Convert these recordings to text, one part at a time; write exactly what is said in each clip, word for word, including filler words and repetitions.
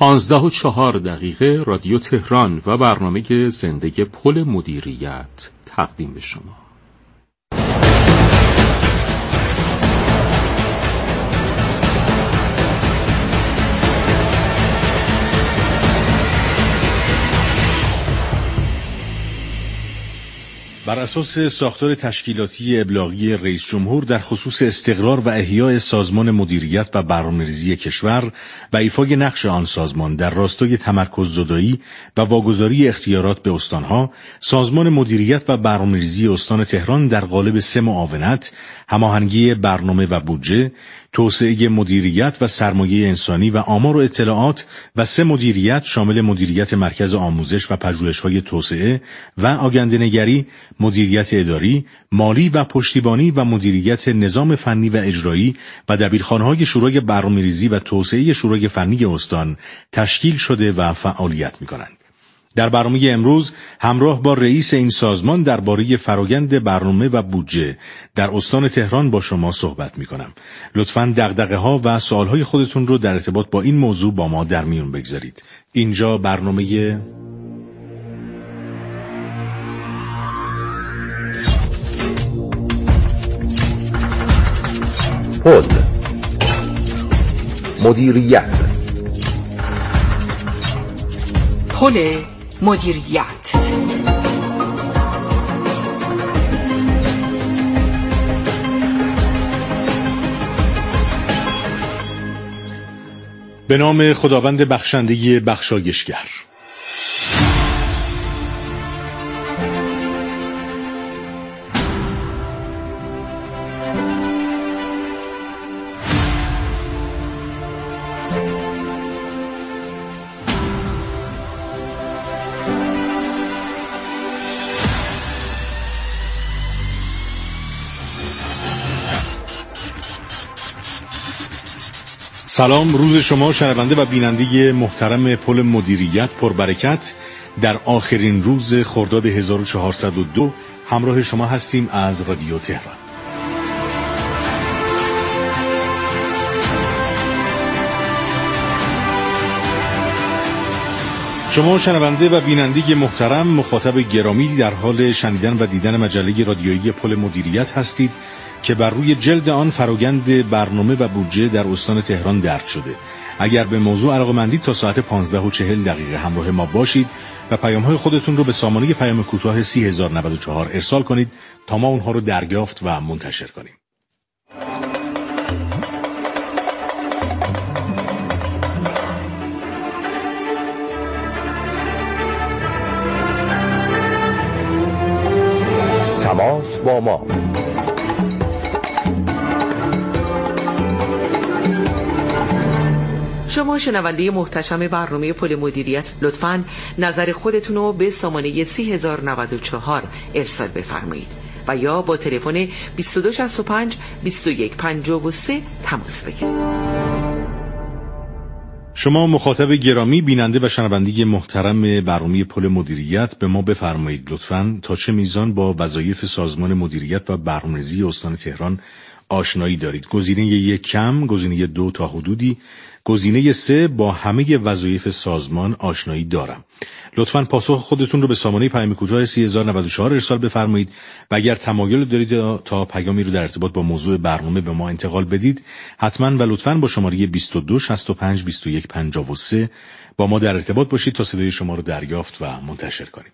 پانزده و چهار دقیقه رادیو تهران و برنامه زنده پل مدیریت تقدیم به شما. بر اساس ساختار تشکیلاتی ابلاغی رئیس جمهور در خصوص استقرار و احیای سازمان مدیریت و برنامه‌ریزی کشور و ایفای نقش آن سازمان در راستای تمرکز زدایی و واگذاری اختیارات به استانها، سازمان مدیریت و برنامه‌ریزی استان تهران در قالب سه معاونت، هماهنگی برنامه و بودجه، توسعه مدیریت و سرمایه انسانی و آمار و اطلاعات و سه مدیریت شامل مدیریت مرکز آموزش و پژوهش‌های توسعه و آگنده‌نگری، مدیریت اداری، مالی و پشتیبانی و مدیریت نظام فنی و اجرایی و دبیرخانه‌های شورای برنامه‌ریزی و توسعه شورای فنی استان تشکیل شده و فعالیت می‌کنند. در برنامه امروز همراه با رئیس این سازمان درباره فرآیند برنامه و بودجه در استان تهران با شما صحبت می‌کنم. لطفاً دغدغه‌ها و سوال‌های خودتون رو در ارتباط با این موضوع با ما در میون بگذارید. اینجا برنامه پل مدیریت. پل مدیریت. به نام خداوند بخشنده بخشایشگر. سلام، روز شما شنونده و بیننده محترم پل مدیریت پربرکت. در آخرین روز خرداد هزار و چهارصد و دو همراه شما هستیم از رادیو تهران. شما شنونده و بیننده محترم، مخاطب گرامی، در حال شنیدن و دیدن مجله رادیویی پل مدیریت هستید که بر روی جلد آن فرآیند برنامه و بودجه در استان تهران درج شده. اگر به موضوع علاقه‌مندید تا ساعت پانزده و چهل دقیقه همراه ما باشید و پیام‌های خودتون رو به سامانه پیام کوتاه سی هزار و نود و چهار ارسال کنید تا ما اونها رو دریافت و منتشر کنیم. تماس با ما. شما شنونده محتشم برنامه پل مدیریت لطفاً نظر خودتون رو به سامانه سی هزار و نود و چهار ارسال بفرمایید و یا با تلفن بیست و دو شصت و پنج بیست و یک پنجاه و سه تماس بگیرید. شما مخاطب گرامی، بیننده و شنونده محترم برنامه پل مدیریت، به ما بفرمایید لطفاً تا چه میزان با وظایف سازمان مدیریت و برنامه‌ریزی استان تهران آشنایی دارید. گزینه یک کم، گزینه دو تا حدودی، گزینه سه با همه وظایف سازمان آشنایی دارم. لطفاً پاسخ خودتون رو به سامانه پیام کوتاه سی هزار و نود و چهار ارسال بفرمایید و اگر تمایل دارید تا پیامی رو در ارتباط با موضوع برنامه به ما انتقال بدید، حتماً و لطفاً با شماره بیست و دو شصت و پنج بیست و یک پنجاه و سه با ما در ارتباط باشید تا صدای شما رو دریافت و منتشر کنیم.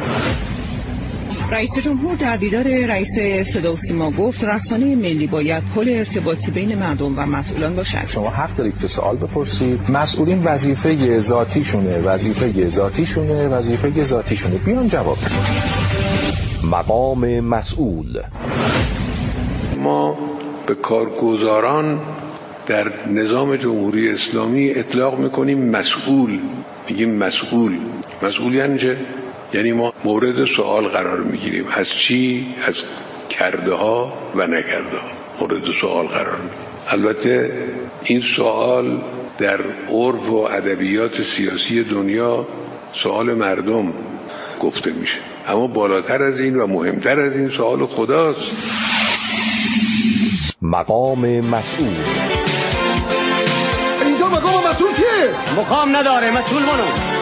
رئیس جمهور در دیدار رئیس صدا و سیما گفت رسانه ملی باید پل ارتباطی بین مردم و مسئولان باشد. شما حق دارید که سوال بپرسید. مسئولین وظیفه ذاتیشونه، وظیفه ذاتیشونه، وظیفه ذاتیشونه. بیان جواب بدن. مقام مسئول. ما به کارگزاران در نظام جمهوری اسلامی اطلاق میکنیم مسئول. میگیم مسئول. مسئول یعنی چه؟ یعنی ما مورد سوال قرار میگیریم. از چی؟ از کرده ها و نکرده ها مورد سوال قرار میگیریم. البته این سوال در عرف و ادبیات سیاسی دنیا سوال مردم گفته میشه، اما بالاتر از این و مهمتر از این سوال خداست. مقام مسئول. اینجا مقام آقا مسئول کیه؟ مقام نداره، مسئول منو.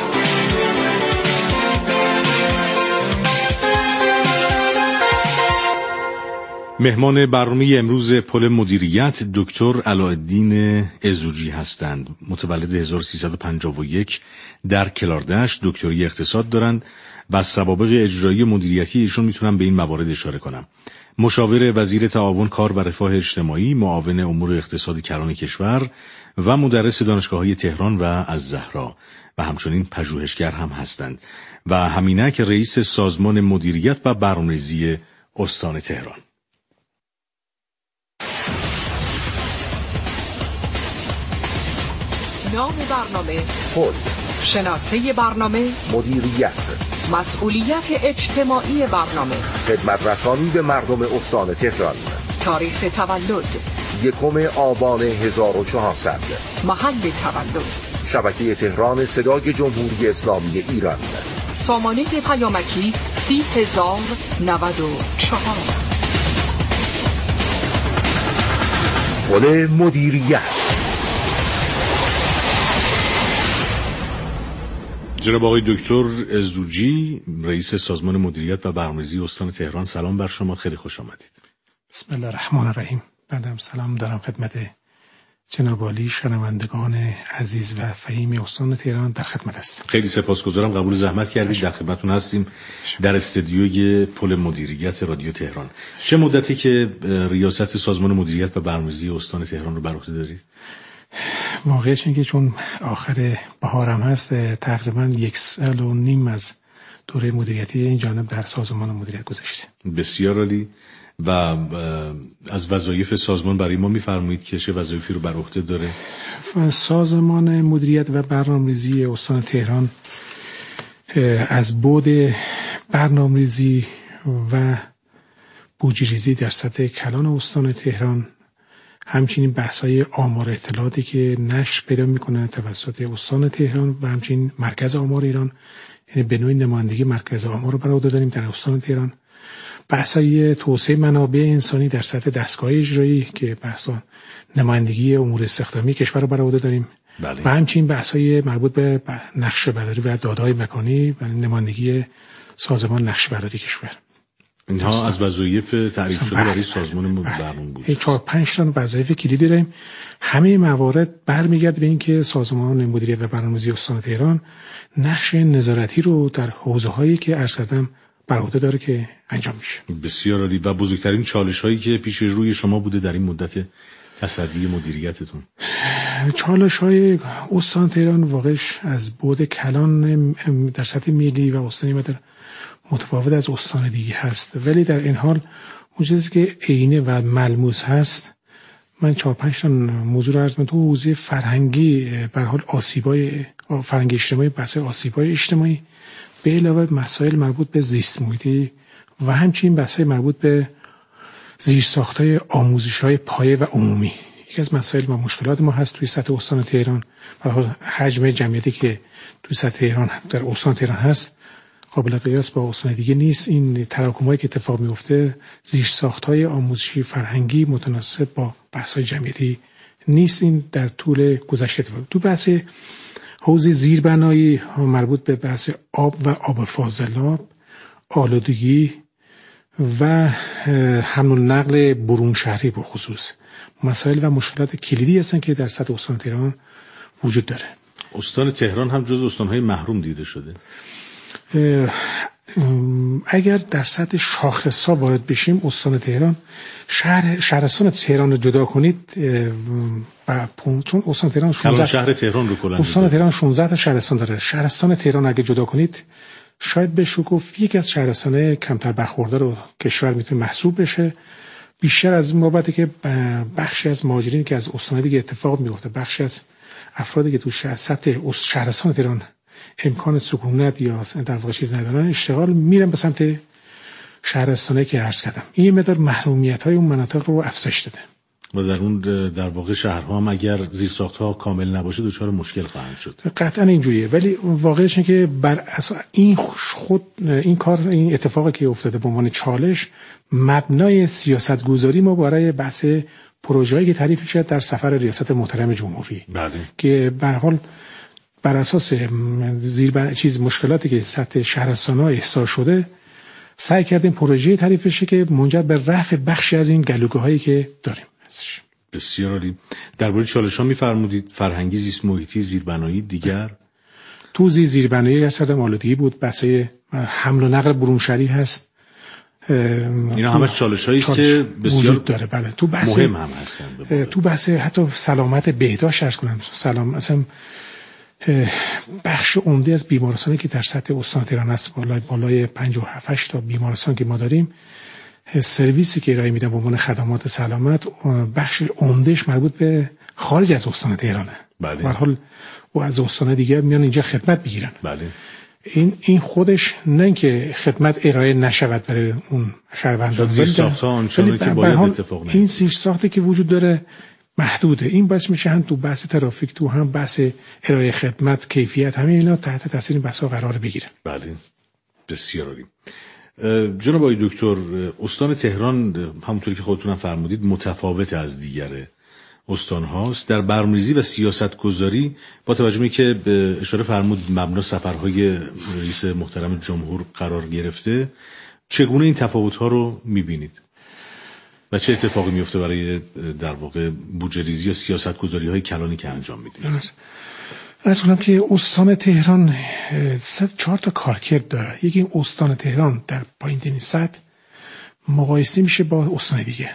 مهمان برنامه امروز پل مدیریت دکتر علاءالدین عزوجی هستند. متولد هزار و سیصد و پنجاه و یک در کلاردشت، دکتری اقتصاد دارند و از سوابق اجرایی مدیریتی ایشون میتونم به این موارد اشاره کنم: مشاور وزیر تعاون، کار و رفاه اجتماعی، معاون امور اقتصادی کران کشور و مدرس دانشگاه‌های تهران و الزهرا و همچنین پژوهشگر هم هستند و همینک رئیس سازمان مدیریت و برنامه‌ریزی استان تهران. نام برنامه پل، شناسه برنامه مدیریت، مسئولیت اجتماعی برنامه، خدمت رسانی به مردم استان تهران، تاریخ تولد یکم آبان هزار و چهارصد، محل تولد شبکه تهران صدای جمهوری اسلامی ایران، سامانه پیامکی سی هزار نود و چهار. پل مدیریت. جناب آقای دکتر عزوجی، رئیس سازمان مدیریت و برنامه‌ریزی استان تهران، سلام بر شما، خیلی خوش آمدید. بسم الله الرحمن الرحیم. بعدم سلام دارم خدمت جناب عالی، شنوندگان عزیز و فهیم استان تهران در خدمت هستم. خیلی سپاسگزارم، قبول زحمت کردید، در خدمتتون هستیم در استدیوی پل مدیریت رادیو تهران. چه مدتی که ریاست سازمان مدیریت و برنامه‌ریزی استان تهران رو بر عهده دارید؟ واقعیتش اینه که چون آخر بهارم هست، تقریبا یک سال و نیم از دوره مدیریتی این جانب در سازمان مدیریت گذشته. بسیار عالی. و از وظایف سازمان برای ما می‌فرمایید که چه وظایفی رو بر عهده داره؟ سازمان مدیریت و برنامه‌ریزی استان تهران از بعد برنامه‌ریزی و بودجه‌ریزی در سطح کلان استان تهران، همچنین بحث‌های آمار اطلاعاتی که نشر پیدا می‌کنه توسط استان تهران و همچنین مرکز آمار ایران، یعنی به نوعی نمایندگی مرکز آمار رو بر عهده داریم در استان تهران. بحث‌های توسعه منابع انسانی در سطح دستگاه اجرایی که بحث‌ها نمایندگی امور استخدامی کشور رو بر عهده داریم. بله. و همچنین بحث‌های مربوط به نقشه برداری و داده‌های مکانی و نمایندگی سازمان نقشه برداری کشور. اینها از وظایف تعریف شده برای سازمان برنامه بود. چهار پنج تا وظایف کلیدی داریم. همه موارد برمیگرده به اینکه سازمان مدیریت و برنامه‌ریزی استان تهران نقش نظارتی رو در حوزه‌هایی که عرض کردم بر عهده داره که انجام میشه. بسیار عالی. و بزرگترین چالش‌هایی که پیش روی شما بوده در این مدت تصدی مدیریتتون؟ چالش‌های استان تهران واقعش از بعد کلان در سطح ملی و استانی مدر متفاوت از استان دیگه هست، ولی در این حال اون چیزی که عینه و ملموس هست، من چهار پنج تا موضوع رو عرض می‌کنم. تو حوزه فرهنگی به هر حال آسیبای فرهنگی اجتماعی، بحث آسیبای اجتماعی، به علاوه مسائل مربوط به زیست محیطی و همچنین بحث‌های مربوط به زیرساخت‌های آموزش‌های پایه و عمومی، یکی از مسائل و مشکلات ما هست توی سطح استان تهران. به هر حال حجم جمعیتی که توی سطح تهران در استان تهران هست قابل قیاس با استان دیگه نیست. این تراکم‌هایی که اتفاق میفته، زیرساخت‌های آموزشی فرهنگی متناسب با بحث‌های جمعیتی نیست. این در طول گذشته اتفاق. تو بحث حوزه زیربنایی مربوط به بحث آب و آب فاضلاب، آلودگی و حمل و نقل برون شهری به خصوص مسائل و مشکلات کلیدی هستن که در سطح استان تهران وجود داره. استان تهران هم جز استان‌های محروم دیده شده. اگر در سطح شاخص‌ها وارد بشیم، استان تهران، شهر شهرستان تهران رو جدا کنید و چون استان تهران شانزده شهر تهران رو کلا استان تهران شانزده تا شهرستان داره. شهرستان تهران اگه جدا کنید، شاید بشه گفت یکی از شهرستان‌های کمتر برخوردار رو کشور میتونه محسوب بشه. بیشتر از این بابته که بخشی از مهاجرین که از استان دیگه اتفاق میفته، بخشی از افرادی که تو سطح شهرستان تهران امکان سکونت یا در واقع چیز ندارن، اشتغال میرن به سمت شهرستانه که عرض کردم. این مقدار محرومیت‌های اون مناطق رو افزایش داده. و در اون در واقع شهرها هم اگر زیرساخت‌ها کامل نباشه دچار مشکل خواهند شد. قطعا اینجوریه، ولی واقعیتش اینه که بر اساس این خود این کار این اتفاقی که افتاده به عنوان چالش، مبنای سیاست‌گذاری ما برای بحث پروژه‌ای که تعریف شد در سفر ریاست محترم جمهوری بله. که به هر حال بر اساس زیر چیز مشکلاتی که سطح شهرستان‌ها احساس شده سعی کردیم پروژه تعریف شه که منجر به رفع بخشی از این گلوگاهایی که داریم. بسیار عالی. درباره چالش‌ها می‌فرمودید فرهنگی، زیست محیطی، زیربنایی دیگر. توزیع زیربنایی اصلا آلودگی بود، بحث‌های حمل و نقل برونشهری هست. اینا همه چالش‌هایی است که بسیار داره. بله. تو بحث مهم هم هستن. تو بحث حتی سلامت بهداشت عرض کنم. سلام مثلا بخش عمده از بیمارستانی که در سطح استان تهران است، بالای بالای پنجاه و هفت تا بیمارستان که ما داریم، سرویسی که ارائه میدن به عنوان خدمات سلامت بخش عمدهش مربوط به خارج از استان تهرانه. بله. به هر حال و از استان دیگه میان اینجا خدمت بگیرن. بله. این این خودش نه اینکه خدمت ارائه نشود برای اون شهروندان، زیر ساخت‌ها آنچنانی که باید اتفاق نیفته. این زیر ساختی که وجود داره محدوده. این باعث میشه هم تو بحث ترافیک، تو هم بحث ارائه خدمت، کیفیت، همه اینا تحت تاثیر این بحث‌ها قرار بگیره. بله. بسیار عالی. جناب آقای دکتر، استان تهران همونطوری که خودتون هم فرمودید متفاوت از دیگر استان هاست. در برنامه‌ریزی و سیاست گذاری با توجه به که به اشاره فرمود مبنا سفرهای رئیس محترم جمهور قرار گرفته، چگونه این تفاوت ها رو میبینید و چه اتفاقی میفته برای در واقع بودجه ریزی یا سیاست گذاری های کلانی که انجام میدید؟ عرض کنم که استان تهران سه چهار تا کارکرد داره. یکی این استان تهران در پایین ترین سطح مقایسه میشه با استان دیگه.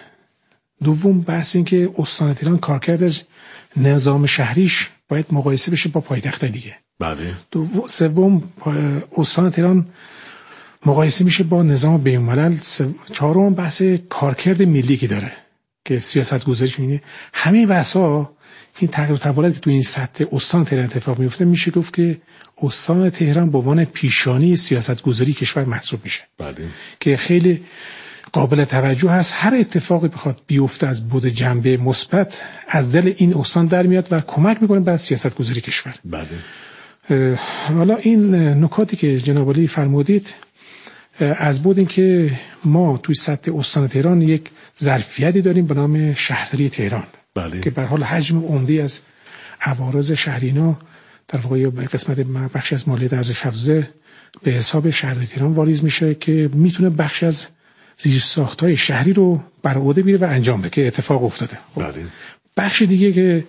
دوم بحث این که استان تهران کارکردش نظام شهریش باید مقایسه بشه با پایتخت دیگه. بله. دوم سوم استان تهران مقایسه میشه با نظام بین‌الملل. چهارم بحث کارکرد ملی که داره که سیاست گذاریش می‌بینه. همه بحث‌ها این تغییر و تحولات که تو این سطح استان تهران اتفاق میفته میشه گفت که استان تهران به عنوان پیشانی سیاست گذاری کشور محسوب میشه. بله. که خیلی قابل توجه هست. هر اتفاقی بخواد بیفته از بود جنبه مثبت از دل این استان در میاد و کمک میکنه به سیاست گذاری کشور. بله. حالا این نکاتی که جناب عالی فرمودید از بود این که ما توی سطح استان تهران یک ظرفیتی داریم به نام شهرداری تهران. بله. که به حال حجم عمده از عوارض شهرینا در واقع به قسمت بخشی از مالیات ارزش افزوده به حساب شهرداری تهران واریز میشه که میتونه بخش از زیرساخت‌های شهری رو بر عهده بگیره و انجام بده که اتفاق افتاده. بله. بخش دیگه که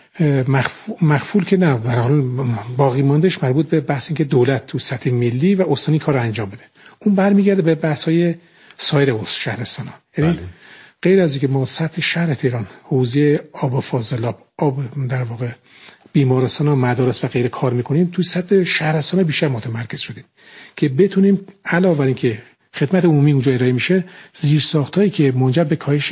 مخفول که نه به حال باقی ماندهش مربوط به بحث این که دولت تو سطح ملی و استانی کار انجام بده. اون برمیگرده به بحث‌های سایر شهرستان‌ها. یعنی بله. غیر از اینکه ما سطح شهر تهران حوزه آب و فاضلاب، آب در واقع بیمارستان و مدارس و غیره کار میکنیم، تو سطح شهرستان بیشتر متمرکز شدیم که بتونیم علاوه بر اینکه خدمت عمومی اونجا ارائه میشه، زیرساختایی که منجر به کاهش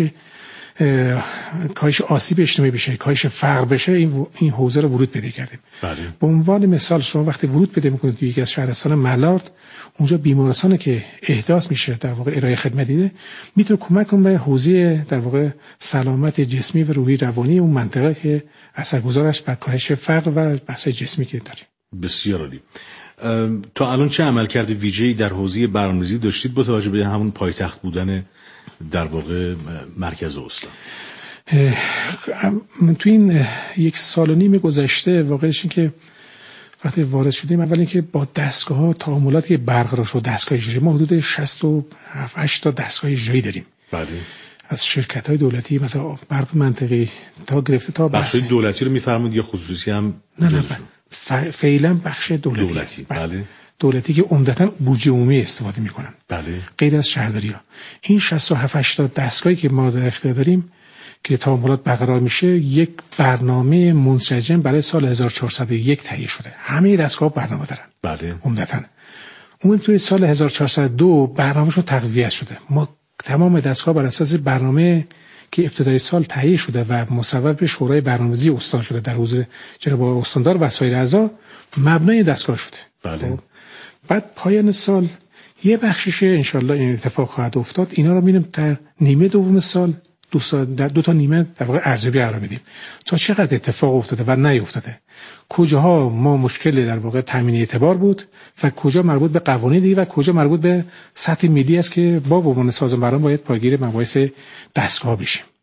کاهش آسیب اجتماعی بشه، کاهش فقر بشه، این این حوزه رو ورود پیدا کردیم. بله. به عنوان مثال شما وقتی ورود پیدا میکنید توی یکی از شهرستان ملارد، اونجا بیمارستانی که احداث میشه در واقع ارائه خدمت دیده، میتونه کمک کنه به حوزه در واقع سلامت جسمی و روحی روانی اون منطقه که اثرگذارش بر کاهش فقر و بحث جسمی که داریم. بسیار عالی. تا الان چه عملکرد ویژه‌ای در حوزه برنامه‌ریزی داشتید با توجه به همون پایتخت بودن در واقع مرکز استان؟ تو این یک سال و نیم گذشته واقعش این که وقتی وارد شدیم، اول اینکه با دستگاه‌ها تعاملاتی که برقرار شد، دستگاه اجرایی ما حدود شصت و هشت تا دستگاه اجرایی داریم. بله. از شرکت‌های دولتی مثلا برق منطقی تا گرفته تا بخش دولتی رو می‌فرمایید یا خصوصی هم؟ نه نه فعلا بخش دولتی. دولتی. بله. دولتی که عمدتاً بودجه عمومی استفاده می‌کنن. بله. غیر از شهرداری‌ها. این شصت و هفت تا دستگاهی که ما در اختیار داریم که تعاملات برقرار میشه، یک برنامه منسجم برای سال هزار و چهارصد و یک تهیه شده. همه دستگاه برنامه دارن. بله. عمدتاً. اون توی سال هزار و چهارصد و دو برنامه‌شون تقویت شده. ما تمام دستگاه بر اساس برنامه که ابتدای سال تهیه شده و مصوب به شورای برنامه‌ریزی استان شده در حضور جناب استاندار و سایر اعضا مبنای دستگاه شده. بله. بعد پایان سال یه بخشش انشالله این اتفاق خواهد افتاد. اینا رو می‌بینیم در نیمه دوم سال دو, سال در دو تا نیمه در واقع ارزیابی قرار میدیم تا چقدر اتفاق افتاده و نیفتاده، کجاها ما مشکل در واقع تامین اعتبار بود و کجا مربوط به قوانین دیگه و کجا مربوط به سطح ملی است که با عنوان سازمان برنامه باید پایگیر مباحث دستگاه بشیم.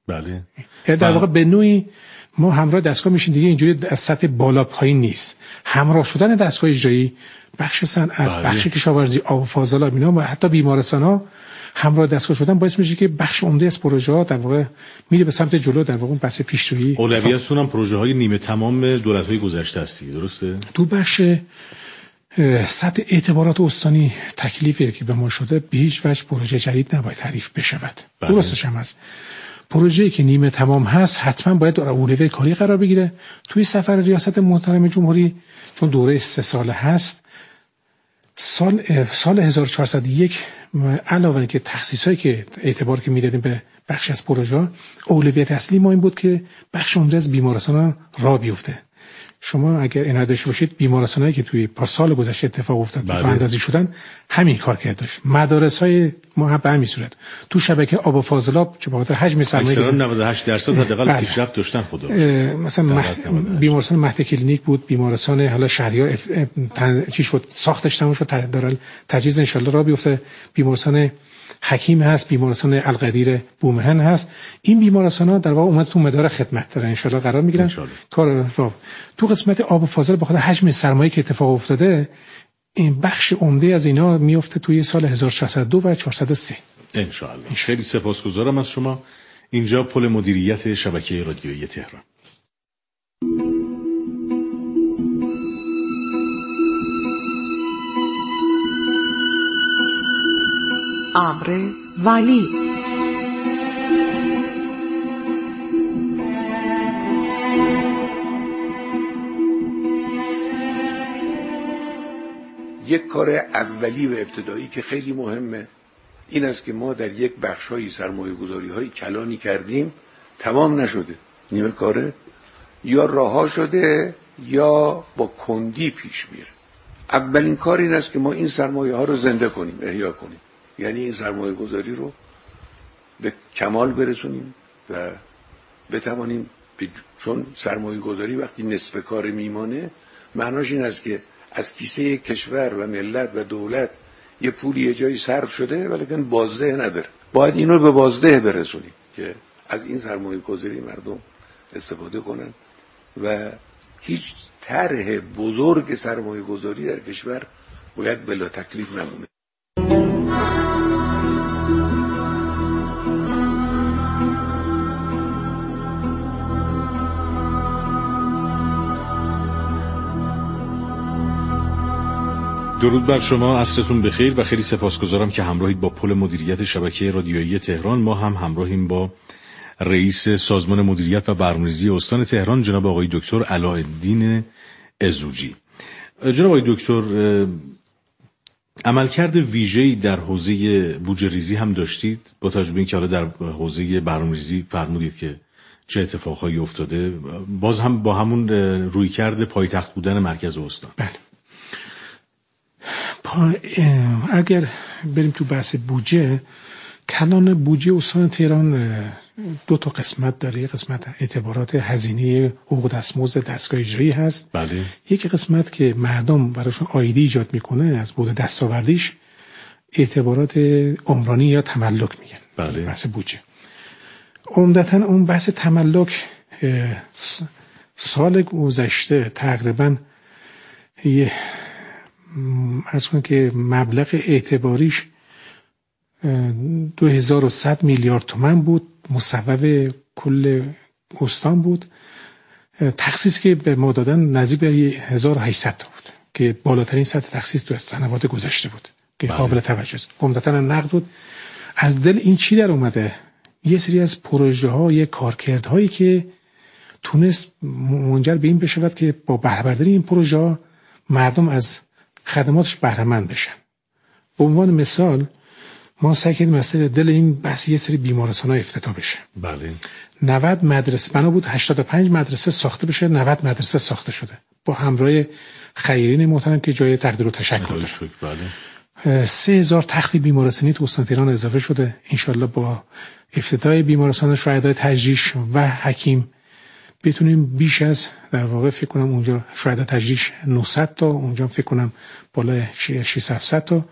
بله. در واقع به نوعی ما همراه دستگاه میشیم دیگه، اینجوری از سطح بالا پایین نیست. همراه شدن دستگاه اجرایی، بخش صنعت، بخش کشاورزی، آب و فاضلاب، اینا و حتی بیمارستان‌ها همراه دستگاه شدن باعث میشه که بخش عمده از پروژه‌ها در واقع میره به سمت جلو. در واقع بحث پیشرویی اولویتتون هم پروژه‌های نیمه تمام دولت‌های گذشته است، درسته؟ تو بخش سطح اعتبارات استانی تکلیفی که به ما شده به هیچ وجه پروژه جدید نباید تعریف بشود. درستش هم هست. پروژه‌ای که نیمه تمام هست حتما باید در اولویت کاری قرار بگیره. توی سفر ریاست محترم جمهوری چون دوره سه ساله هست، سال سال هزار و چهارصد و یک علاوه بر که تخصیصایی که اعتبار که میدادیم به بخش از پروژه، اولویت اصلی ما این بود که بخش عمده از بیمارستان‌ها راه بیفته. شما اگر این داشته باشید بیمارستانایی که توی سال گذشته اتفاق افتاد راه اندازی شدن همین کار کرده داشت. مدارس‌های ما هم به همین صورت تو شبکه آب و فاضلاب چه بخاطر حجم سرمایه گذاری نود و هشت درصد حداقل پیشرفت داشتن. خدا مثلا مح... بیمارستان مهد کلینیک بود، بیمارستان حالا شهریار اف... تن... چی شد ساختش تموم شد، دارن تجهیز ان شاء الله راه بیفته. بیمارستان حکیم هست، بیمارستان القدیر بومهن هست. این بیمارستان‌ها در واقع اومد تو مدار خدمت دارن، ان شاء الله قرار میگیرن کار را. تو قسمت آب و فاضل بخاطر حجم سرمایه که اتفاق افتاده، این بخش عمده از اینا میفته توی سال هزار و چهارصد و دو و چهارصد و سه ان شاء الله. خیلی سپاسگزارم از شما. اینجا پل مدیریت شبکه رادیویی تهران. امر ولی یک کار اولی و ابتدایی که خیلی مهمه این است که ما در یک بخش‌های سرمایه‌گذاری‌های کلانی کردیم، تمام نشده، نیمه کاره، یا رها شده یا با کندی پیش میره. اولین کار این است که ما این سرمایه‌ها رو زنده کنیم، احیا کنیم، یعنی این سرمایه‌گذاری رو به کمال برسونیم و بتوانیم ب... چون سرمایه‌گذاری وقتی نصف کار میمانه معناش این است که از کیسه کشور و ملت و دولت یه پولی یه جایی صرف شده ولیکن بازده نداره. باید اینو به بازده برسونیم که از این سرمایه‌گذاری مردم استفاده کنن و هیچ طرح بزرگ سرمایه‌گذاری در کشور باید بلا تکلیف نمونه. درود بر شما، عصرتون بخیر و خیلی سپاسگزارم که همراهید با پل مدیریت شبکه رادیویی تهران. ما هم همراهیم با رئیس سازمان مدیریت و برنامه‌ریزی استان تهران جناب آقای دکتر علاءالدین عزوجی. جناب آقای دکتر، عملکرد ویژه‌ای در حوزه بودجه ریزی هم داشتید، با توجه به اینکه حالا در حوزه برنامه‌ریزی فرمودید که چه اتفاقهایی افتاده، باز هم با همون رویکرد پایتخت بودن مرکز استان. بله. اگر بریم تو بحث بودجه، کلان بودجه استان تهران دو تا قسمت داره. قسمت اعتبارات هزینه حقوق دستمزد دستگاه اجرایی هست. بله. یک قسمت که مردم براشون عایدی ایجاد میکنه از بود دستاوردیش، اعتبارات عمرانی یا تملک میگن. بله. بحث بودجه عمدتاً اون بحث تملک سال گذشته تقریباً یه از کنم که مبلغ اعتباریش دو هزار و صد میلیارد تومان بود، مصوب کل استان بود. تخصیص که به ما دادن نزدیک به هزار و هشتصد تا بود که بالاترین سطح تخصیص تو سنوات گذشته بود که بله. قابل توجه است. عمدتاً نقد بود. از دل این چی در اومده؟ یه سری از پروژه ها، یه کارکردهایی که تونست منجر به این بشود که با بهره برداری این پروژه ها مردم از خدماتش بهره مند بشن. به عنوان مثال ما سعی کردیم مثلا دل این بحث یه سری بیمارستان‌ها افتتاح بشه. بله. نود مدرسه بنا بود هشتاد و پنج مدرسه ساخته بشه، نود مدرسه ساخته شده با همراه خیرین محترم که جای تقدیر و تشکر دارن. بله. سه هزار تخت بیمارستانی تو استان تهران اضافه شده. انشالله با افتتاح بیمارستان شهدای تجریش و حکیم بتونیم بیش از در واقع فکر کنم اونجا شهدای تجریش نهصد تا، اونجا فکر کنم بالای ششصد هفتصد تا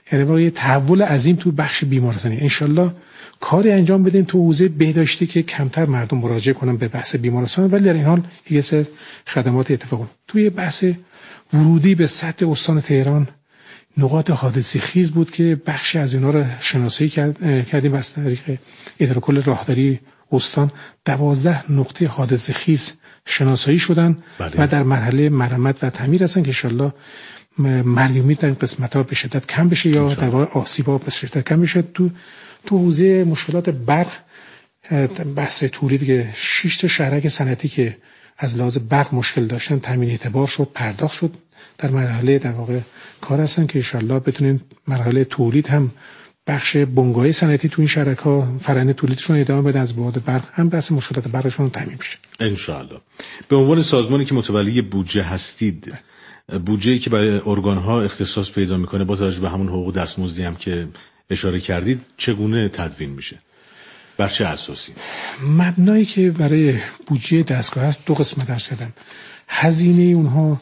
یعنی واقعا تحول عظیم تو بخش بیمارستانی. انشالله کاری انجام بدیم تو حوزه بهداشتی که کمتر مردم مراجعه کنن به بحث بیمارستان، ولی در این حال یه سری خدمات اتفاق افتاد. توی بحث ورودی به سطح استان تهران نقاط حادثه خیز بود که بخش از اینا رو شناسایی کرد، کردیم از طریق اداره کل راهداری استان. دوازده نقطه حادثه خیز شناسایی شدن بله. و در مرحله مرمت و تعمیر هستن که انشالله مرگومیت در این قسمت‌ها به شدت کم بشه یا در واقع آسیب‌ها به شدت کم بشه. تو تو حوزه مشکلات برق بحث تولید که شش تا شهرک صنعتی که از لحاظ برق مشکل داشتن تامین اعتبار شد، پرداخت شد، در مرحله در واقع کار هستن که انشالله بتونیم مرحله تولید هم بخش بنگاهی صنعتی تو این شرکت‌ها فرآیند تولیدشون ادامه بدن، از بعد برق هم بحث مشکلات برقشون تامین بشه ان شاءالله. به عنوان سازمانی که متولی بودجه هستید، بودجه‌ای که برای ارگان‌ها اختصاص پیدا می‌کنه با توجه به همون حقوق دستمزدی هم که اشاره کردید چگونه تدوین میشه؟ بر چه اساسی؟ مبنایی که برای بودجه دستگاه هست دو قسمت درس کردن. هزینه اونها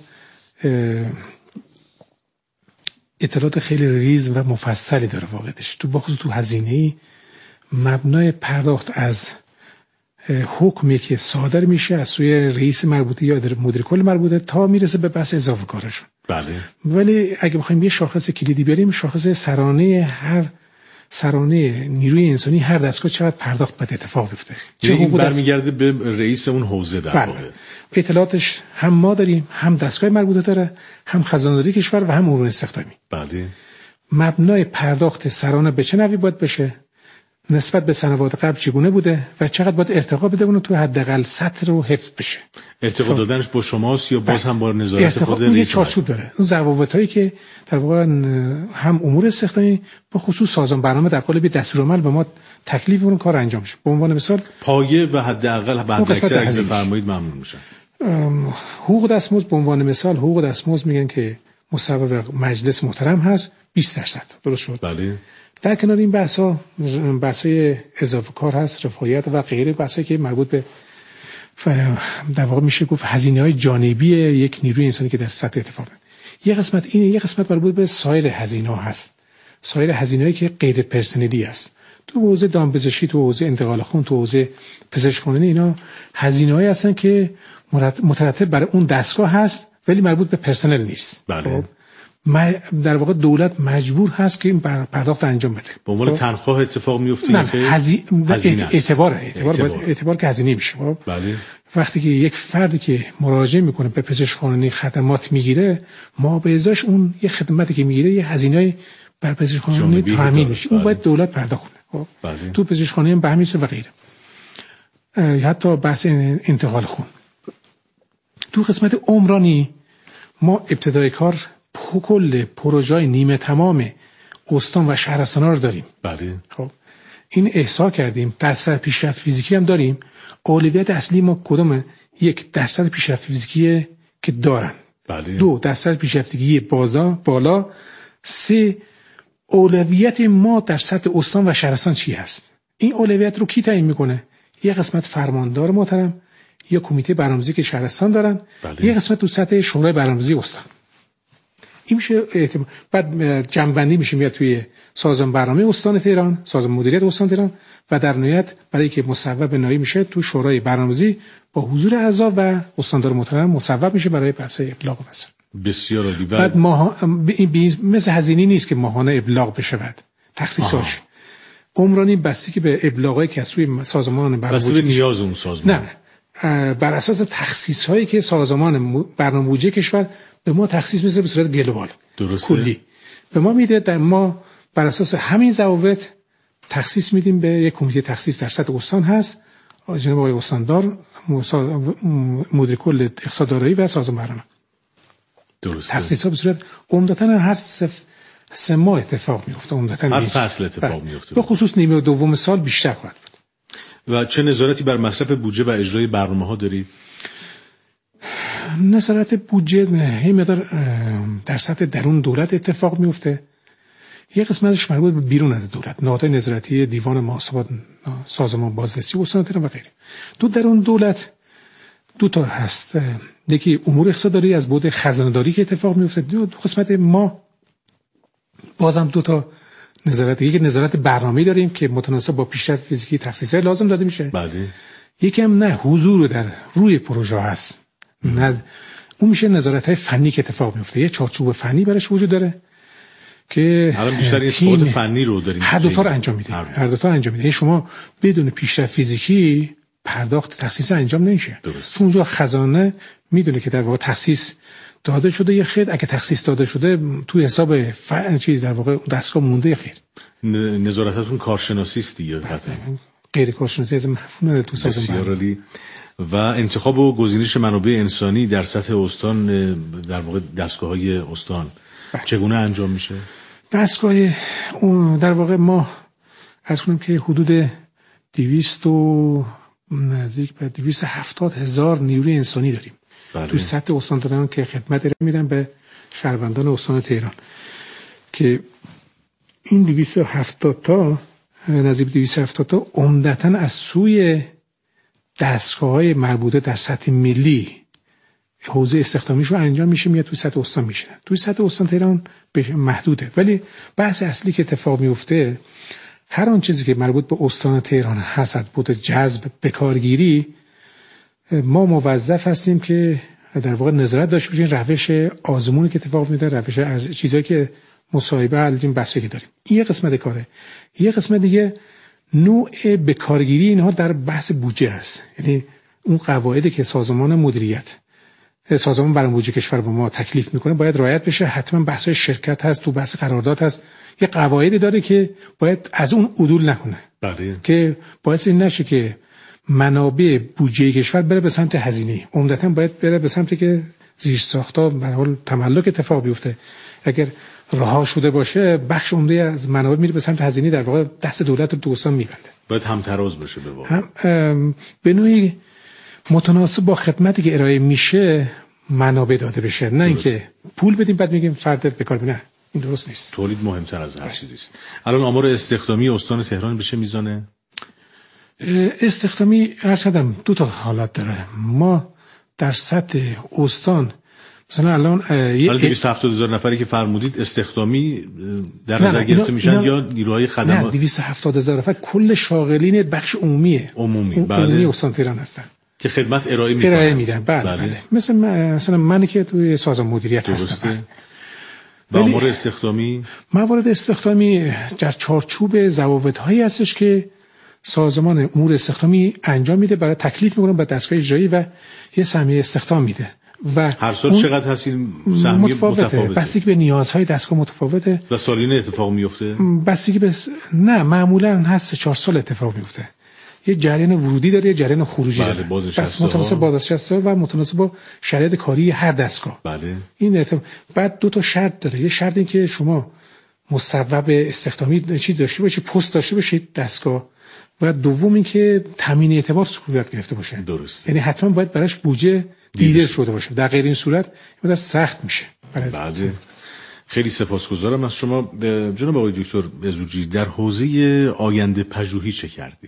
اطلاعات خیلی ریز و مفصلی داره واقعش. تو بخصوص تو هزینه مبنای پرداخت از حکمی که صادر میشه از سوی رئیس مربوطه یا مدیر کل مربوطه تا میرسه به بحث اضافه کارشون. بله. ولی اگه بخوایم یه شاخص کلیدی بریم، شاخص سرانه هر سرانه نیروی انسانی هر دستگاه چقدر پرداخت باید اتفاق بیفته. چه این برمیگرده به رئیس اون حوزه در واقع. بله. اطلاعاتش هم ما داریم، هم دستگاه مربوطه داره، هم خزانداری کشور و هم امور استخدامی. بله. مبنای پرداخت سرانه به چه نوعی باید بشه؟ نسبت به سنوات قبل چگونه بوده و چقدر باید ارتقا بده اون تو حداقل سطح رو حفظ بشه. ارتقا دادنش با شماست یا باز هم با نظارت خود رئیس؟ چارچوب داره. اون ضوابطایی که در واقع هم امور استخدامی با خصوص سازمان برنامه در قالب دستورالعمل به ما تکلیف اون کار انجام میشه. به عنوان مثال پایه و حداقل بعد اکثر اگه فرمایید ممنون میشم. حقوق دستمزد به عنوان مثال حقوق دستمزد میگن که مصوب مجلس محترم هست بیست درصد. درست شد؟ بله. در کنار این بحث‌ها بحث‌های اضافه کار هست، رفاهیت و غیره، بحثایی که مربوط به در واقع میشه گفت هزینه‌های جانبی یک نیروی انسانی که در سطح اتفاق میفته. یه قسمت اینه، یه قسمت مربوط به سایر هزینه‌ها هست. سایر هزینه‌هایی که غیر پرسنلی است. تو حوزه دامپزشکی، تو حوزه انتقال خون، تو حوزه پزشکخانه، اینا هزینه‌هایی هستن که مترتب بر اون دستگاه هست ولی مربوط به پرسنل نیست. بله. در واقع دولت مجبور هست که این پرداخت انجام بده. به عنوان تنخواه اتفاق میفته نه هزی... هزینه اعتبار اعتبار اعتبار, اعتبار که هزینه میشه. بله. وقتی که یک فردی که مراجعه میکنه به پزشکخانه خدمات میگیره، ما به ازاش اون یه خدمتی که میگیره یه هزینه‌ای بر پزشکخانه تامین میشه. اون باید دولت پرداخت کنه. بله. تو پزشکخانه هم بهره میشه و غیره. حتی بحث انتقال خون. تو قسمت عمرانی ما ابتدای کار کل پروژه نیمه تمام استان و شهرستان‌ها رو داریم. بله. خب این احصا کردیم. درصد پیشرفت فیزیکی هم داریم. اولویت اصلی ما کدومه؟ یک درصد پیشرفت فیزیکی که دارن. بله. دو درصد پیشرفت فیزیکی بازا بالا. سه اولویت ما در سطح استان و شهرستان چی هست؟ این اولویت رو کی تعیین میکنه؟ یه قسمت فرماندار محترم، یا کمیته برنامه‌ریزی که شهرستان دارن، بله. یه قسمت تو سطح شورای برنامه‌ریزی استان. این میشه اعتماد. بعد جمع‌بندی میشه میاد توی سازمان برنامه استان تهران، سازمان مدیریت استان تهران و در نهایت برای که مصوب نهایی میشه تو شورای برنامه‌ریزی با حضور اعضا و استاندار محترم مصوب میشه برای بحث‌های ابلاغ مثلا. بسیار عالی. بعد ماها مثل هزینه نیست که ماهانه ابلاغ بشود، تخصیصاش عمرانی بسته که به ابلاغایی که از روی سازمان برنامه‌ریزی نیاز اون سازمان، نه بر اساس تخصیص هایی که سازمان برنامه‌ریزی کشور به ما تخصیص میده به صورت گلوبال کلی به ما میده. در ما بر اساس همین ضوابط تخصیص میدیم به یک کمیته تخصیص در سطح استان هست، جناب آقای استاندار، مدیر کل اقتصاد دارایی و سازمان برنامه. درسته. تخصیص ها به صورت عمدتاً هر سف سه ماه اتفاق میفته، عمدتاً هر فصل اتفاق میفته. به خصوص نیمه دوم سال بیشتر خواهد بود. و چه نظارتی بر مصرف بودجه و اجرای برنامه‌ها دارید؟ نظارت بودجه یه مقدار در سطح درون دولت اتفاق میفته، یه قسمتش مربوط به بیرون از دولت، نهادهای نظارتی دیوان محاسبات، سازمان بازرسی استان تهران و غیره. تو درون دولت دو تا هست، یکی امور اقتصادی از بعد خزانه‌داری که اتفاق میفته، دو, دو قسمت ما بازم دو تا نظارت، یکی نظارت برنامه‌ای داریم که متناسب با پیشرفت فیزیکی تخصیص‌های لازم داده میشه. بله. یکی هم نه حضور در روی پروژه هست. نه اون میشه نظارت‌های فنی که اتفاق میفته. یه چارچوب فنی براش وجود داره که الان بیشتر این فنی رو داریم هر دو تا رو انجام میده. هر دو تا انجام میده. شما بدون پیشرفت فیزیکی پرداخت تخصیص انجام نمیشه. درست. اونجا خزانه میدونه که در واقع تخصیص داده شده یه خیر، اگه تخصیص داده شده توی حساب فعال چیز در واقع دستگاه مونده یه خیر. نظارتتون کارشناسی است دیگه قطعا. غیر کارشناسی از مفهوم نداره تو سازمان. و انتخاب و گزینش منابع انسانی در سطح استان در واقع دستگاه‌های استان چگونه انجام میشه؟ دستگاه در واقع ما عرض کنم که حدود دویست و نزدیک به دویست و هفتاد هزار نیروی انسانی داریم. بله. تو سطح استان تهران که خدمت ارائه میدن به شهروندان استان تهران که این دویست و هفتاد تا نزدیک دویست و هفتاد تا عمدتاً از سوی دستگاه‌های مربوطه در سطح ملی حوزه استخدامیش رو انجام میشه، میاد تو سطح استان میشه. تو سطح استان تهران محدوده، ولی بحث اصلی که اتفاق میفته هر آن چیزی که مربوط به استان تهران هست بود جذب به کارگیری، ما موظف هستیم که در واقع نظارت داشته باشیم روش آزمونی که اتفاق میفته، روش چیزایی که مصاحبه علیم بحثی که داریم. این یه قسمت کاره. یه قسمت دیگه نوع به کارگیری اینها در بحث بودجه است. یعنی اون قواعدی که سازمان مدیریت سازمان برنامه‌ریزی کشور با ما تکلیف میکنه باید رعایت بشه. حتما بحث شرکت هست، تو بحث قرارداد هست، یه قواعدی داره که باید از اون عدول نکنه. بله. که باید این نشه که منابع بودجه کشور بره به سمت هزینه. عمدتاً باید بره به سمتی که زیر ساخت‌ها به هر حال تملک اتفاق بیفته. اگر رها شده باشه بخش عمده از منابع میره به سمت هزینه، در واقع دست دولت رو دوستان میبنده. باید همتراز بشه به واقع. هم به نوعی متناسب با خدمتی که ارائه میشه منابع داده بشه، نه اینکه پول بدیم بعد میگیم فرد به کار بره. این درست نیست. تولید مهمتر از هر چیزی است. الان آمار استخدامی استان تهران به چه میزانه؟ استخدامی ارشدم دو تا حالت داره. ما در سطح استان مثلا الان حالا دویست و هفتاد هزار نفری که فرمودید استخدامی در نظر گرفته میشن یا نیروهای خدمات؟ نه، دویست و هفتاد هزار نفر کل شاغلین بخش عمومیه. عمومی. بله. عمومی استان تهران هستن که خدمت ارائه میدن. ارائه میدن. بله. بله. بله. مثلا مثلا من که توی سازمان مدیریت هستم. و امور استخدامی موارد استخدامی در چارچوب ضوابط‌هایی هستش که سازمان امور استخدامی انجام میده، برای تکلیف میکنه به دستگاه اجرایی و یه سهمیه استخدام میده و هر سال چقدر هست این سهمیه؟ متفاوته. متفاوته. بستگی به نیازهای دستگاه متفاوته و سالانه اتفاق میفته. بستگی به نه معمولا هست چهار سال اتفاق میفته. یه جریان ورودی داره، یه جریان خروجی بله، داره. بس متناسب با بازنشسته و متناسب با شرایط کاری هر دستگاه. بله. این ارتب... بعد دو تا شرط داره. یه شرط این که شما مصوب استخدامی چیز داشته باشید، پست داشته باشید دستگاه، و دوم این که تامین اعتبار صورت گرفته باشه. درست. یعنی حتما باید براش بودجه دیده شده باشه. در غیر این صورت مقدار سخت میشه. بله. خیلی سپاسگزارم از شما جناب آقای دکتر بزرجی. در حوزه آینده پژوهی چه کردید؟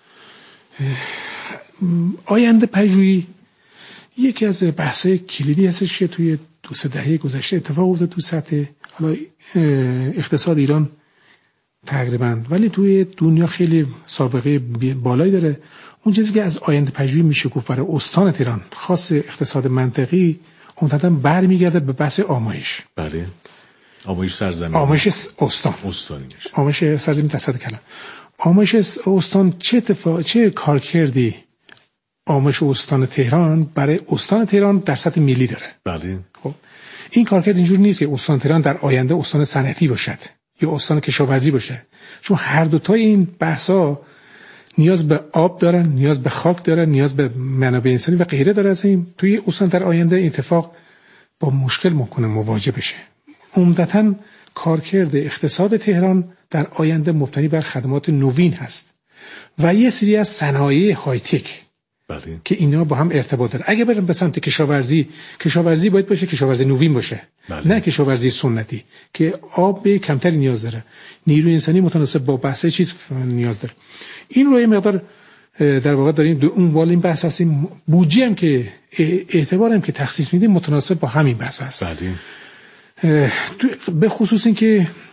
آینده پژوهی یکی از بحث‌های کلیدی هستش که توی دو سه دهه گذشته اتفاق افتاد تو سطح حالا اقتصاد ایران تقریبا، ولی توی دنیا خیلی سابقه بالایی داره. اون چیزی که از آینده پژوهی میشه گفت برای استان تهران خاص اقتصاد منطقی عمدتاً برمیگرده به بحث آمایش. بله. آمایش سرزمین. آمایش استان. استانیش. آمایش سرزمین تصد کلام. آمایش استان چه اتفاق چه کار کردی آمایش استان تهران برای استان تهران در سطح ملی داره؟ بله. خب این کارکرد اینجور نیست که استان تهران در آینده استان صنعتی باشد یا استان کشاورزی باشه، چون هر دو تا این بحثا نیاز به آب دارن، نیاز به خاک دارن، نیاز به منابع انسانی و غیره داره. از این توی استان در آینده اتفاق با مشکل ممکنه مواجه بشه. عمدتاً کارکرد اقتصاد تهران در آینده مبتنی بر خدمات نوین هست و یه سری از صنایع های تک. بله. که اینا با هم ارتباط داره. اگه بریم به سمت کشاورزی، کشاورزی باید باشه کشاورزی نوین باشه. بله. نه کشاورزی سنتی که آب به کمتری نیاز داره، نیروی انسانی متناسب با بحث چیز نیاز داره. این رو یه مقدار در واقع داریم دو اون وال این بحث هستیم. بودجه هم که اعتبارم که تخصیص میدیم متناسب با همین بحث هست. بله. به خصوص این که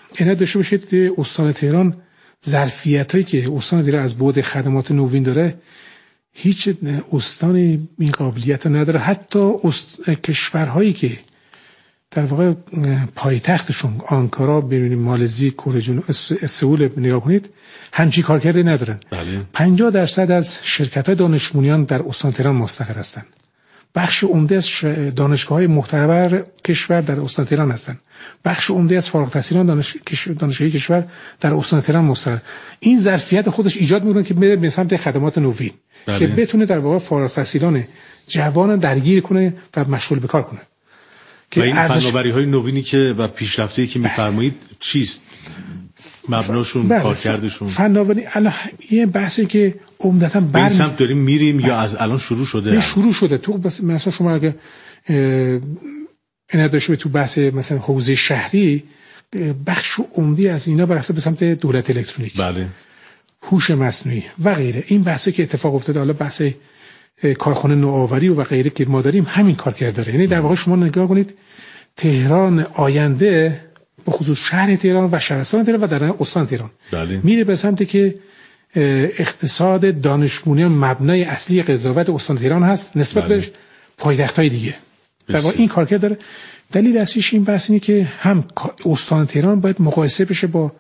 اینا داشته باشید استان تهران ظرفیتایی که استان تهران از بعد خدمات نوین داره هیچ استانی این قابلیت رو نداره. حتی است... کشورهایی که در واقع پایتختشون آنکارا، ببینید مالزی، کره جنوبی، سئول نگاه کنید، همچین کارکرده ندارن. بله. پنجاه درصد از شرکت‌های دانش بنیان در استان تهران مستقر هستند. بخش عمده از دانشگاه‌های معتبر کشور در استان تهران هستند. بخش عمده از فارغ التحصیلان دانش... دانشگاهی کشور در استان تهران مستقر. این ظرفیت خودش ایجاد می‌کنه که بره به سمت خدمات نوین. بله. که بتونه در واقع فارغ التحصیلان جوان درگیر کنه و مشغول به کار کنه. و این ارزش... فناوری‌های نوینی که و پیشرفته‌ای که می‌فرمایید چیست؟ مبناشون، بله. کارکردشون. فناوری الان یه بحثی که عمدتاً بر این سمت داریم میریم بله. یا از الان شروع شده؟ این شروع شده. تو بس مثلا شما اگه اینا داشته تو بحث مثلا حوزه شهری، بخش عمدی از اینا برفته به سمت دولت الکترونیک. بله. هوش مصنوعی و غیره. این بحثی که اتفاق افتاده، حالا بحث کارخانه نوآوری و غیره که ما داریم همین کارکرد داره. یعنی در واقع شما نگاه کنید تهران آینده به خصوص شهر تهران و شهرستان تهران و در استان تهران بله. میره به سمتی که اقتصاد دانش بنیان مبنای اصلی قضاوت استان تهران هست نسبت بله. به پایتخت‌های دیگه. در واقع این کارکرد داره. دلیل اصلیش این بحث اینه که هم استان تهران باید مقایسه بشه با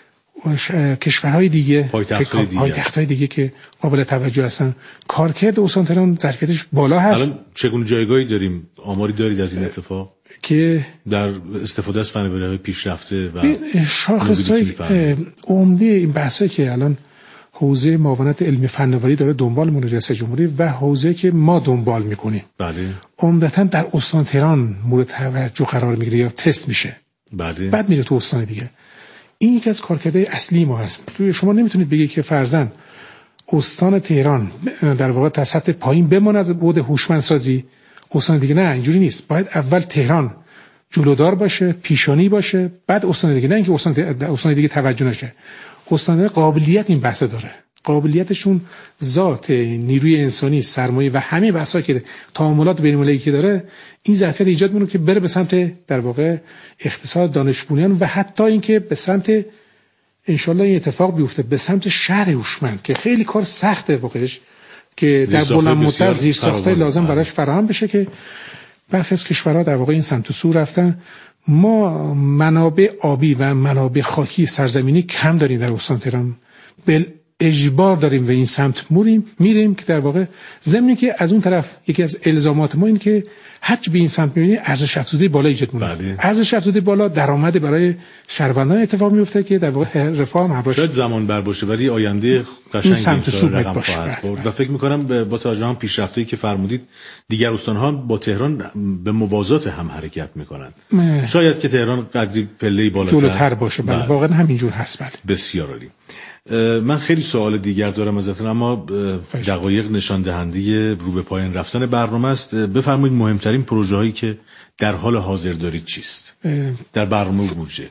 کشورهای دیگه، پایتخت‌های دیگه. پایتخت‌های دیگه که قابل توجه هستن. کارکرد استان تهران ظرفیتش بالا هست. الان چگونه جایگاهی داریم؟ آماری دارید از این اتفاق که در استفاده از فناوری‌های پیشرفته و شاخص‌های عمده این بحثایی که الان حوزه معاونت علمی فناوری داره دنبال می‌کنه ریاست جمهوری و حوزه که ما دنبال می‌کنیم بله عمدتاً در استان تهران مورد توجه قرار می‌گیره یا تست میشه. بله. بعد میره تو استان دیگه. این یکی از کارکردهای اصلی ما هست. تو شما نمیتونید بگی که فرضاً استان تهران در واقع تا سطح پایین بمونه از بعد هوشمندسازی، استان دیگه نه، اینجوری نیست. باید اول تهران جلودار باشه، پیشانی باشه، بعد استان دیگه، نه اینکه استان استان دیگه توجه نشه. استان قابلیت این بحث داره. قابلیتشون ذات نیروی انسانی، سرمایه و همه بحثا که تعاملات بین‌المللی که داره، این ظرفیت ایجاد می‌کنه که بره به سمت در واقع اقتصاد دانش بنیان و حتی اینکه به سمت انشالله این اتفاق بیفته به سمت شهر هوشمند که خیلی کار سخته واقعش که در بلند مدت زیر ساختای لازم براش فراهم بشه که برخی از کشورها در واقع این سمت و سو رفتن. ما منابع آبی و منابع خاکی سرزمینی کم داریم در استان تهران، بل اجبار داریم و این سمت موریم میریم که در واقع ضمن که از اون طرف یکی از الزامات ما این که هرچی به این سمت می‌بینی ارزش افزوده بالا ایجاد می‌کنه. بله. ارزش افزوده بالا درآمد برای شهروندان اتفاق میفته که در واقع رفاه هم همراهش شاید زمان بر باشه ولی آینده قشنگی سمت سوق باشه. و فکر می‌کنم با توجه هم پیشرفتایی که فرمودید دیگر استان‌ها با تهران به موازات هم حرکت می‌کنند. شاید که تهران قدری پله‌ای بالاتر جلوتر باشه. بله واقعا همینجور هست. بله. بسیار عالی. من خیلی سوال دیگر دارم ازتون اما دقایق نشان دهنده رو به پایان رفتن برنامه است. بفرمایید مهمترین پروژه هایی که در حال حاضر دارید چیست در برنامه و بودجه؟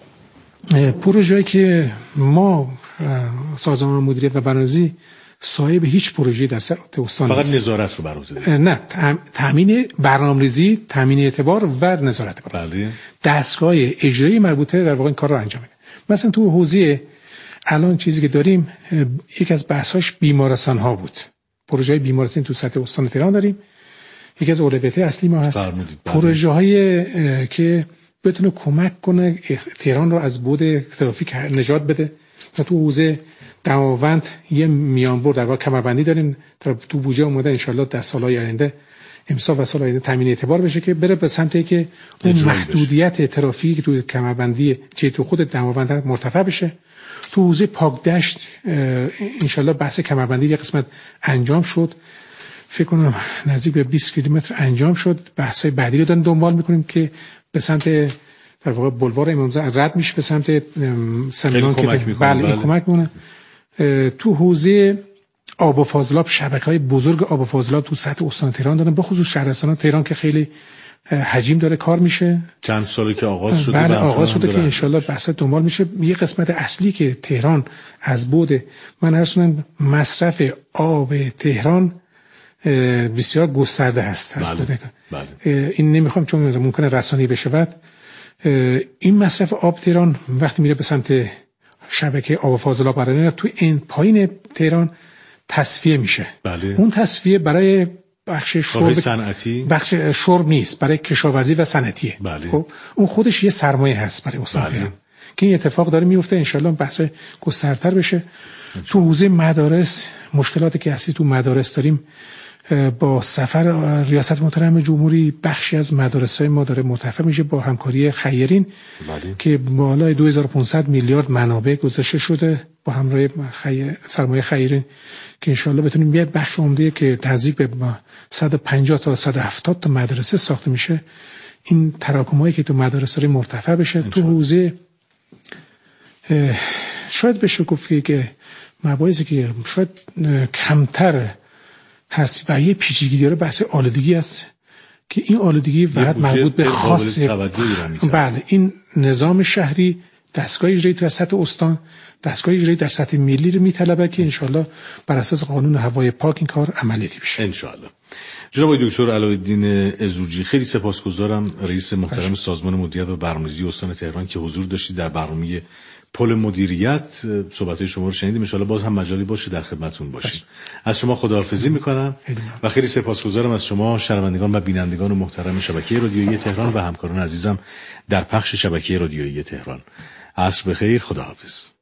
پروژه‌ای که ما سازمان مدیریت و برنامه‌ریزی صاحب هیچ پروژه‌ای در سطح استان فقط نظارت رو بر عهده دارید؟ نه، تامین برنامه‌ریزی، تامین اعتبار و نظارت. بله. دستگاه اجرایی مربوطه در واقع این کار رو انجام میده. مثلا تو حوزه الان چیزی که داریم یک از بحثاش بیمارستان ها بود. پروژه بیمارستان تو سطح استان تهران داریم. یکی از اولویت‌های اصلی ما هست. پروژه های که بتونه کمک کنه تهران رو از بعد ترافیک نجات بده. مثلا تو حوزه دماوند یه میانبر در واقع کمربندی داریم تو بودجه اومده ان شاءالله در سال‌های آینده امسال و سال آینده تامین اعتبار بشه که بره به سمتی که اون محدودیت ترافیک تو کمربندی چه تو خود دماوند مرتفع بشه. تو حوزه پاکدشت انشالله بحث کمربندی یه قسمت انجام شد، فکر کنم نزدیک به بیست کیلومتر انجام شد. بحث‌های بعدی رو داریم دنبال می‌کنیم که به سمت در واقع بلوار امام زمان رد میشه به سمت سمنان که بله این کمک می‌کنه. تو حوزه آب و فاضلاب شبکه‌های بزرگ آب و فاضلاب تو سطح استان تهران دارن، به خصوص شهرستان تهران که خیلی حجم داره کار میشه. چند سالی که آغاز شده؟ بله آغاز شده که انشالله بحث دنبال میشه. یه قسمت اصلی که تهران از بود من هرسونم مصرف آب تهران بسیار گسترده هست. بله. بله. این نمیخوام چون ممکنه رسانه‌ای بشه بعد این مصرف آب تهران وقتی میره به سمت شبکه آب فاضلاب قراره تو این پایین تهران تصفیه میشه. بله. اون تصفیه برای بخش شرب صنعتی، بخش شرب نیست، برای کشاورزی و صنعتیه. بله. خب اون خودش یه سرمایه هست برای استان بله. تهران که این اتفاق داره میفته. انشالله بحث گسترتر بشه. تو حوزه مدارس مشکلاتی که هستی تو مدارس داریم. با سفر ریاست محترم جمهوری بخشی از مدارس‌های ما داره مرتفع میشه با همکاری خیرین. بله. که بالای دو هزار و پانصد میلیارد منابع گذاشته شده با همراه خی... سرمایه خیرین که انشالله بتونیم بیاد بخش عمده که نزدیک به صد و پنجاه تا صد و هفتاد تا مدرسه ساخته میشه، این تراکمایی که تو مدارس داره مرتفع بشه. تو حوزه شاید بشه گفت که مباحثی که شاید کمتر هست و یه پیچیدگی داره بحث آلودگی است که این آلودگی فقط مربوط به خاص بله این نظام شهری، دستگاه اجرایی تو سطح استان، دستگاه اجرایی در سطح ملی رو میطلبه که انشالله بر اساس قانون هوای پاک این کار عملیاتی بشه انشالله. جناب دکتر علایالدین عزوجی، خیلی سپاسگزارم، رئیس محترم سازمان مدیریت و برنامه‌ریزی استان تهران که حضور داشتید در برنامه پل مدیریت. صحبت‌های شما رو شنیدیم، ان شاءالله باز هم مجالی باشه در خدمتتون باشیم. از شما خداحافظی می‌کنم و خیلی سپاسگزارم از شما شنوندگان و بینندگان محترم شبکه رادیویی تهران و همکاران عزیزم در پخش شبکه رادیویی تهران. عصر بخیر، خداحافظ.